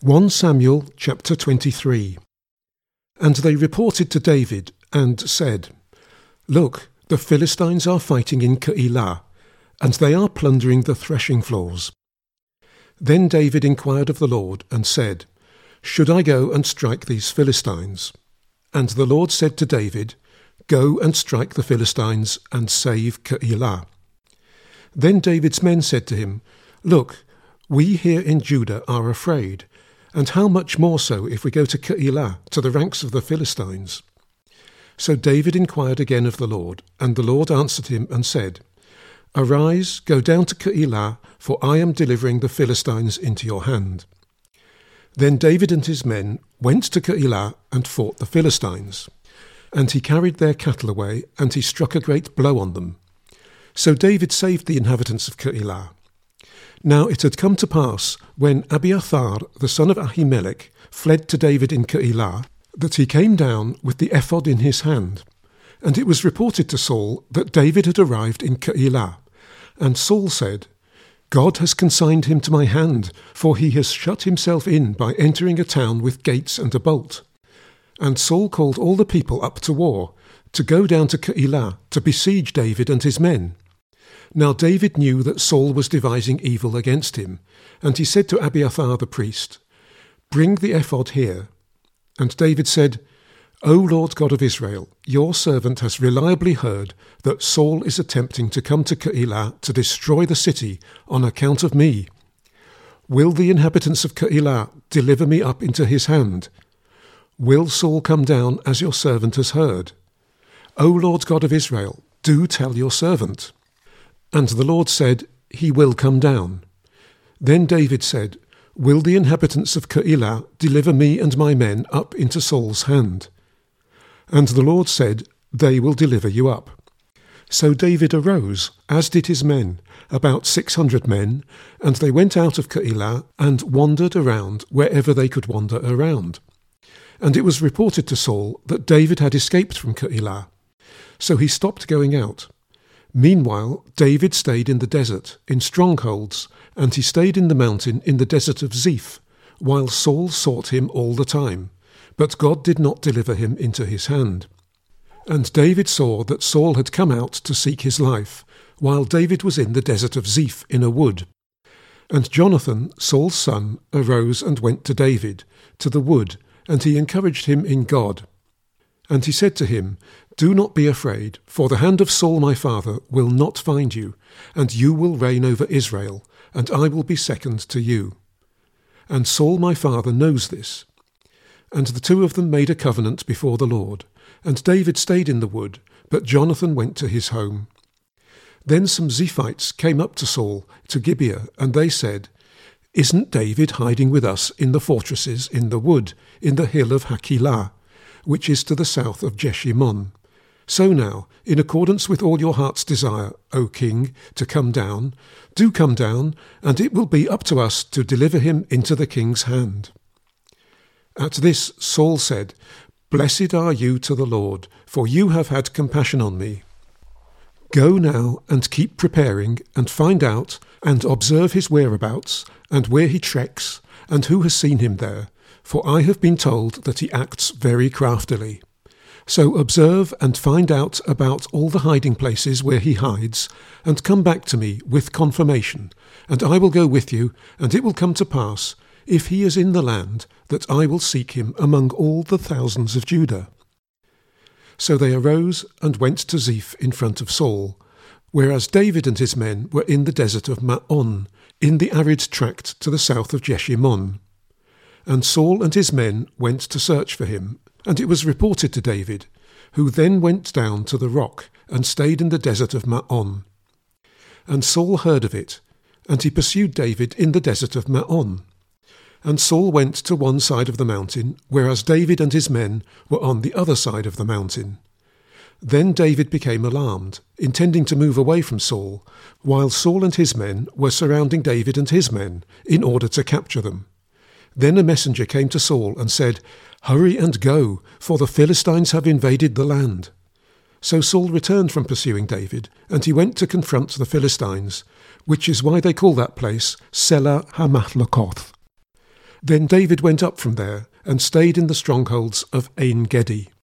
1 Samuel chapter 23. And they reported to David and said, Look, the Philistines are fighting in Keilah, and they are plundering the threshing floors. Then David inquired of the Lord and said, Should I go and strike these Philistines? And the Lord said to David, Go and strike the Philistines and save Keilah. Then David's men said to him, Look, we here in Judah are afraid, and how much more so if we go to Keilah, to the ranks of the Philistines? So David inquired again of the Lord, and the Lord answered him and said, Arise, go down to Keilah, for I am delivering the Philistines into your hand. Then David and his men went to Keilah and fought the Philistines. And he carried their cattle away, and he struck a great blow on them. So David saved the inhabitants of Keilah. Now it had come to pass, when Abiathar the son of Ahimelech fled to David in Keilah, that he came down with the ephod in his hand. And it was reported to Saul that David had arrived in Keilah. And Saul said, God has consigned him to my hand, for he has shut himself in by entering a town with gates and a bolt. And Saul called all the people up to war, to go down to Keilah, to besiege David and his men. Now David knew that Saul was devising evil against him, and he said to Abiathar the priest, Bring the ephod here. And David said, O Lord God of Israel, your servant has reliably heard that Saul is attempting to come to Keilah to destroy the city on account of me. Will the inhabitants of Keilah deliver me up into his hand? Will Saul come down as your servant has heard? O Lord God of Israel, do tell your servant. And the Lord said, He will come down. Then David said, Will the inhabitants of Keilah deliver me and my men up into Saul's hand? And the Lord said, They will deliver you up. So David arose, as did his men, about 600 men, and they went out of Keilah and wandered around wherever they could wander around. And it was reported to Saul that David had escaped from Keilah. So he stopped going out. Meanwhile, David stayed in the desert, in strongholds, and he stayed in the mountain in the desert of Ziph, while Saul sought him all the time. But God did not deliver him into his hand. And David saw that Saul had come out to seek his life, while David was in the desert of Ziph in a wood. And Jonathan, Saul's son, arose and went to David, to the wood, and he encouraged him in God. And he said to him, Do not be afraid, for the hand of Saul my father will not find you, and you will reign over Israel, and I will be second to you. And Saul my father knows this. And the two of them made a covenant before the Lord, and David stayed in the wood, but Jonathan went to his home. Then some Ziphites came up to Saul, to Gibeah, and they said, Isn't David hiding with us in the fortresses in the wood, in the hill of Hakilah, which is to the south of Jeshimon? So now, in accordance with all your heart's desire, O king, to come down, do come down, and it will be up to us to deliver him into the king's hand. At this Saul said, Blessed are you to the Lord, for you have had compassion on me. Go now and keep preparing, and find out, and observe his whereabouts, and where he treks, and who has seen him there, for I have been told that he acts very craftily. So observe and find out about all the hiding places where he hides, and come back to me with confirmation, and I will go with you, and it will come to pass, if he is in the land, that I will seek him among all the thousands of Judah. So they arose and went to Ziph in front of Saul, whereas David and his men were in the desert of Maon, in the arid tract to the south of Jeshimon. And Saul and his men went to search for him, and it was reported to David, who then went down to the rock and stayed in the desert of Maon. And Saul heard of it, and he pursued David in the desert of Maon. And Saul went to one side of the mountain, whereas David and his men were on the other side of the mountain. Then David became alarmed, intending to move away from Saul, while Saul and his men were surrounding David and his men, in order to capture them. Then a messenger came to Saul and said, Hurry and go, for the Philistines have invaded the land. So Saul returned from pursuing David, and he went to confront the Philistines, which is why they call that place Selah Hamathlokoth. Then David went up from there and stayed in the strongholds of Ein Gedi.